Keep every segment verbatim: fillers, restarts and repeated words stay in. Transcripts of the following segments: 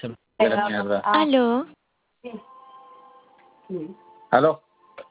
De la mierda. Aló. ¿Aló?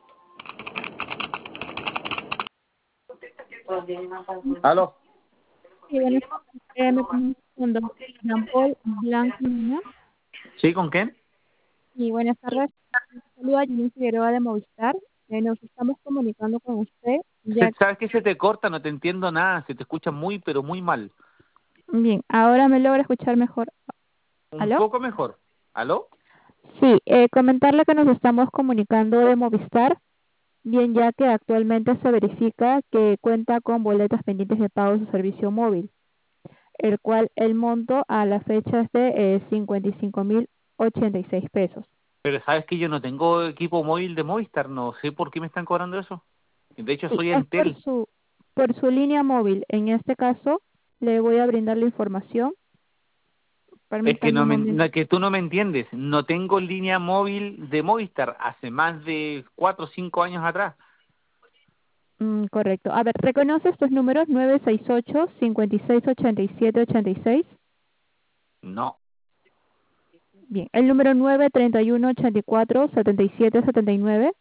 ¿Aló? Sí, buenas tardes. Eh, me comunico con don Jean-Paul Blanc Mina. ¿Sí? ¿Con quién? Y buenas tardes. Saluda a Janine Figueroa de Movistar. Eh, nos estamos comunicando con usted. Ya, Se- ¿Sabes que se te corta? No te entiendo nada. Se te escucha muy, pero muy mal. bien, ahora me logra escuchar mejor. Un ¿Aló? poco mejor. ¿Aló? Sí, eh, comentarle que nos estamos comunicando de Movistar. Bien, ya que actualmente se verifica que cuenta con boletas pendientes de pago de su servicio móvil, el cual el monto a la fecha es de eh, cincuenta y cinco mil ochenta y seis pesos. Pero sabes que yo no tengo equipo móvil de Movistar. No sé por qué me están cobrando eso. De hecho, Sí, soy es por Entel. su, por su línea móvil. En este caso, le voy a brindar la información. Es que Permítame no un me, momento. no, que tú no me entiendes. No tengo línea móvil de Movistar hace más de cuatro o cinco años atrás. Mm, correcto. A ver, ¿reconoce estos números? nueve seis ocho, cinco seis, ocho siete, ocho seis. No. Bien. El número nueve tres uno, ocho cuatro, siete siete siete nueve.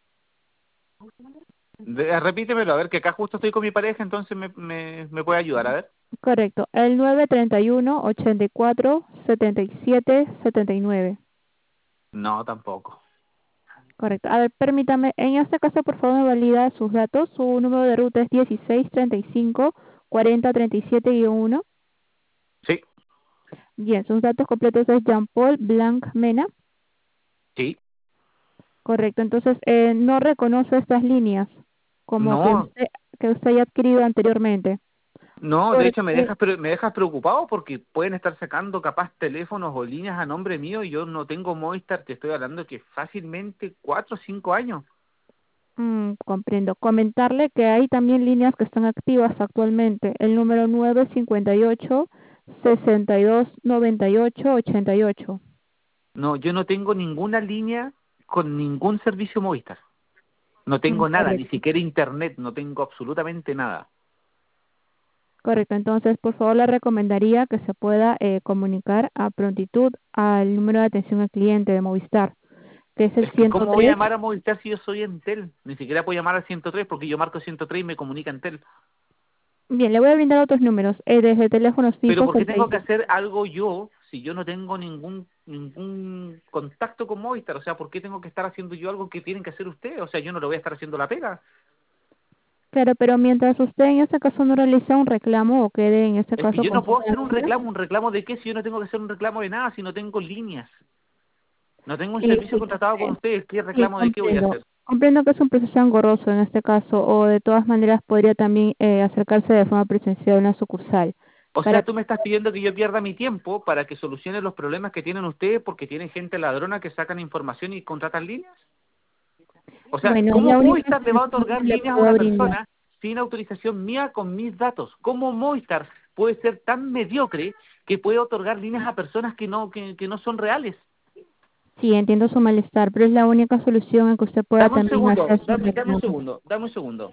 De- repítemelo, a ver, que acá justo estoy con mi pareja, entonces me, me, me puede ayudar, a ver. Correcto. El nueve tres uno, ocho cuatro, siete siete siete nueve. No, tampoco. Correcto. A ver, permítame. En este caso, por favor, me valida sus datos. Su número de ruta es dieciséis treinta y cinco cuarenta treinta y siete uno. Sí, Bien, sus datos completos es Jean-Paul Blanc Mena. sí. Correcto. Entonces, eh, no reconoce estas líneas como que No, usted, que usted haya adquirido anteriormente. no, de hecho me Porque, dejas, pre- me dejas preocupado porque pueden estar sacando capaz teléfonos o líneas a nombre mío y yo no tengo Movistar, te estoy hablando que fácilmente cuatro o cinco años. mm, comprendo. Comentarle que hay también líneas que están activas actualmente. El número nueve cinco ocho, sesenta y dos noventa y ocho ochenta y ocho. No, yo no tengo ninguna línea con ningún servicio Movistar. No Mm, tengo nada, ni correcto. siquiera internet, no tengo absolutamente nada. Correcto. Entonces, por favor, le recomendaría que se pueda eh, comunicar a prontitud al número de atención al cliente de Movistar, que es el Es que ciento ¿cómo voy a tres. llamar a Movistar si yo soy Entel? Ni siquiera puedo llamar al ciento tres porque yo marco ciento tres y me comunica Entel. Bien, le voy a brindar otros números. Eh, desde teléfonos Pero fijos, ¿por qué el tengo seis. que hacer algo yo si yo no tengo ningún ningún contacto con Movistar? O sea, ¿por qué tengo que estar haciendo yo algo que tienen que hacer ustedes? O sea, yo no lo voy a estar haciendo la pega. Claro, pero mientras usted en este caso no realiza un reclamo o quede en este Es que caso yo con no puedo su hacer un denuncia, reclamo. ¿Un reclamo de qué si yo no tengo que hacer un reclamo de nada si no tengo líneas? No tengo un sí, servicio sí, contratado con eh, ustedes. ¿Qué sí, reclamo de qué voy a comprendo. hacer? Comprendo que es un proceso engorroso en este caso, o de todas maneras podría también eh, acercarse de forma presencial a una sucursal. O Para sea, tú me estás pidiendo que yo pierda mi tiempo para que solucione los problemas que tienen ustedes porque tienen gente ladrona que sacan información y contratan líneas. O sea, Bueno, es ¿cómo la única Movistar le va a solución otorgar que le líneas a puedo una brindar. persona sin autorización mía con mis datos? ¿Cómo Movistar puede ser tan mediocre que puede otorgar líneas a personas que no que, que no son reales? Sí, entiendo su malestar, pero es la única solución en que usted pueda Dame un también segundo, hacer su dame, dame un reclamo. segundo, dame un segundo.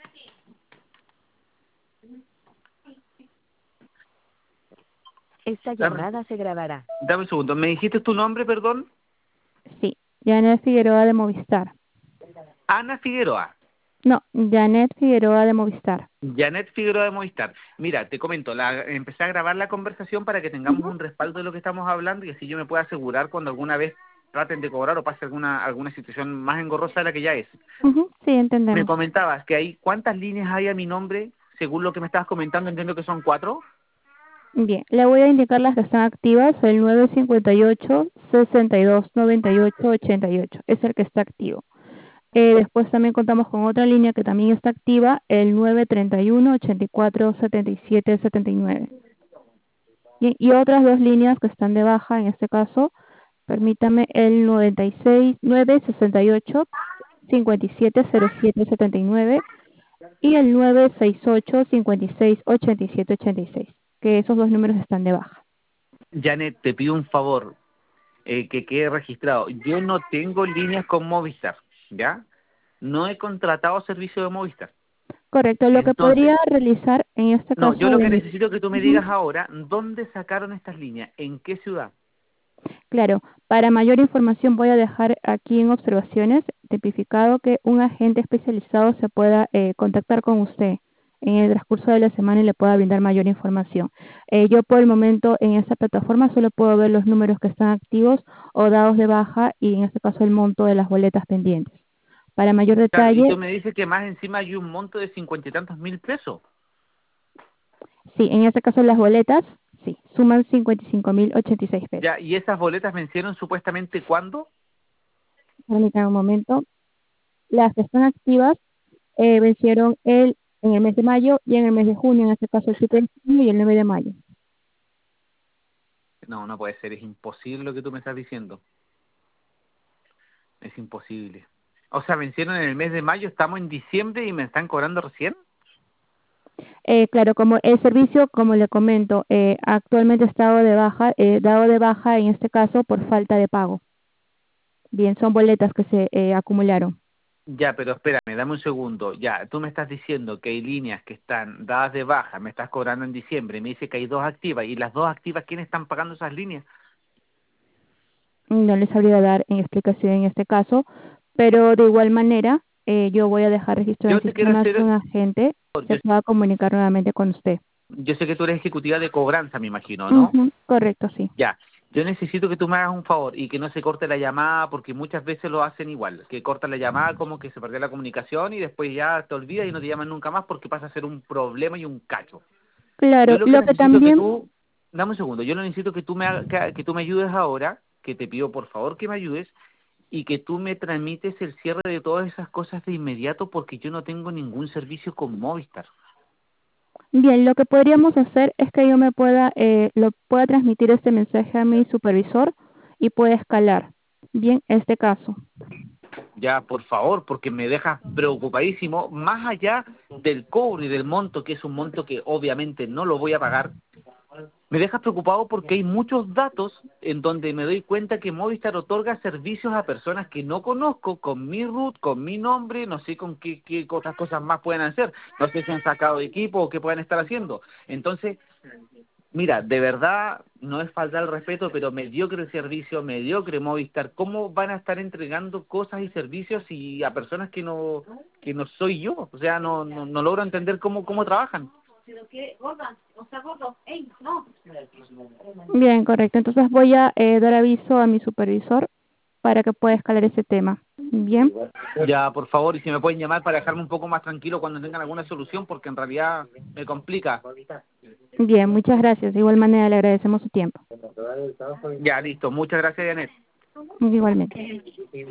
Esta Dame, llamada se grabará. dame un segundo. ¿Me dijiste tu nombre, perdón? Sí, Janet Figueroa de Movistar. Ana Figueroa. No, Janet Figueroa de Movistar. Janet Figueroa de Movistar. Mira, te comento, la, empecé a grabar la conversación para que tengamos Ujú, un respaldo de lo que estamos hablando y así yo me pueda asegurar cuando alguna vez traten de cobrar o pase alguna alguna situación más engorrosa de la que ya es. ujú, sí, Me entendemos. comentabas que hay, ¿cuántas líneas hay a mi nombre? Según lo que me estabas comentando, entiendo que son cuatro. Bien, le voy a indicar las que están activas, el nueve cinco ocho, sesenta y dos noventa y ocho ochenta y ocho, es el que está activo. Eh, después también contamos con otra línea que también está activa, el nueve treinta y uno, ochenta y cuatro, setenta y siete setenta y nueve. Bien, y otras dos líneas que están de baja, en este caso, permítame, el noventa y seis, nueve sesenta y ocho, cincuenta y siete cero siete setenta y nueve y el nueve sesenta y ocho, cincuenta y seis ochenta y siete ochenta y seis, que esos dos números están de baja. Janet, te pido un favor, eh, que quede registrado. Yo no tengo líneas con Movistar, ¿ya? No he contratado servicio de Movistar. Correcto, lo que Entonces, podría realizar en este no, yo caso lo que de... necesito que tú me Ujú. digas ahora, ¿dónde sacaron estas líneas? ¿En qué ciudad? Claro, para mayor información voy a dejar aquí en observaciones tipificado que un agente especializado se pueda eh, contactar con usted en el transcurso de la semana y le pueda brindar mayor información. Eh, yo por el momento en esta plataforma solo puedo ver los números que están activos o dados de baja y en este caso el monto de las boletas pendientes. Para mayor Claro, y detalle, tú me dices que más encima hay un monto de cincuenta y tantos mil pesos. sí, en este caso las boletas, sí, suman cincuenta y cinco mil ochenta y seis pesos. Ya, ¿y esas boletas vencieron supuestamente cuándo? Permítanme un momento. Las que están activas eh, vencieron el, en el mes de mayo y en el mes de junio, en este caso el siete de junio y el nueve de mayo. No, no puede ser, es imposible lo que tú me estás diciendo. Es imposible. O sea, vencieron en el mes de mayo, estamos en diciembre y me están cobrando recién. Eh, claro, como el servicio, como le comento, eh, actualmente está dado de baja, eh, dado de baja en este caso por falta de pago. Bien, son boletas que se eh, acumularon. Ya, pero espérame, dame un segundo. Ya, tú me estás diciendo que hay líneas que están dadas de baja, me estás cobrando en diciembre, y me dice que hay dos activas, y las dos activas, ¿quiénes están pagando esas líneas? No les sabría dar en explicación en este caso, pero de igual manera eh, yo voy a dejar registro en Yo el te quiero sistema que hacer, un agente se yo, pueda comunicar nuevamente con usted. yo sé que tú eres ejecutiva de cobranza, me imagino, ¿no? Ujú, correcto, sí. Ya, yo necesito que tú me hagas un favor y que no se corte la llamada porque muchas veces lo hacen igual, que cortan la llamada como que se perdió la comunicación y después ya te olvidas y no te llaman nunca más porque pasa a ser un problema y un cacho. Yo Claro, lo que lo que necesito que también, tú, dame un segundo, yo lo necesito que tú me haga- que, que tú me ayudes ahora, que te pido por favor que me ayudes y que tú me tramites el cierre de todas esas cosas de inmediato porque yo no tengo ningún servicio con Movistar. bien, lo que podríamos hacer es que yo me pueda, eh, lo pueda transmitir este mensaje a mi supervisor y pueda escalar. Bien, este caso. Ya, por favor, porque me dejas preocupadísimo, más allá del cobro y del monto, que es un monto que obviamente no lo voy a pagar, me dejas preocupado porque hay muchos datos en donde me doy cuenta que Movistar otorga servicios a personas que no conozco, con mi root, con mi nombre, no sé con qué, qué otras cosas más pueden hacer, no sé si han sacado de equipo o qué pueden estar haciendo. Entonces, mira, de verdad, no es falta el respeto, pero mediocre servicio, mediocre Movistar. ¿Cómo van a estar entregando cosas y servicios y a personas que no que no soy yo? O sea, no no, no logro entender cómo cómo trabajan. Bien, correcto. Entonces voy a eh, dar aviso a mi supervisor para que pueda escalar ese tema. Bien, Ya, por favor, y si me pueden llamar para dejarme un poco más tranquilo cuando tengan alguna solución, porque en realidad me complica. bien, muchas gracias. De igual manera le agradecemos su tiempo. Ya, listo. Muchas gracias, Janet. Igualmente.